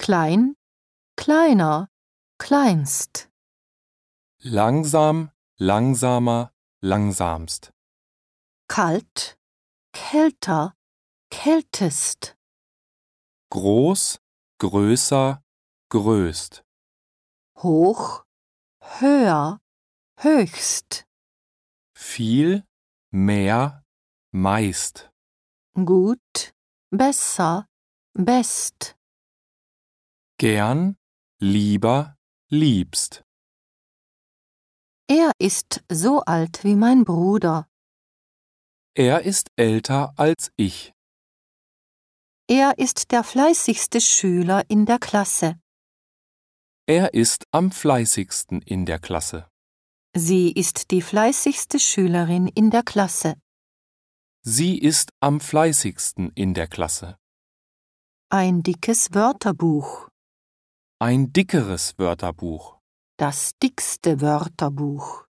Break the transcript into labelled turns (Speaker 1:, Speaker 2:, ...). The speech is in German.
Speaker 1: Klein, kleiner, kleinst.
Speaker 2: Langsam, langsamer, langsamst.
Speaker 1: Kalt, kälter, kältest.
Speaker 2: Groß, größer, größt.
Speaker 1: Hoch, höher, höchst.
Speaker 2: Viel, mehr, meist.
Speaker 1: Gut, besser, best.
Speaker 2: Gern, lieber, liebst.
Speaker 1: Er ist so alt wie mein Bruder.
Speaker 2: Er ist älter als ich.
Speaker 1: Er ist der fleißigste Schüler in der Klasse.
Speaker 2: Er ist am fleißigsten in der Klasse.
Speaker 1: Sie ist die fleißigste Schülerin in der Klasse.
Speaker 2: Sie ist am fleißigsten in der Klasse.
Speaker 1: Ein dickes Wörterbuch.
Speaker 2: Ein dickeres Wörterbuch.
Speaker 1: Das dickste Wörterbuch.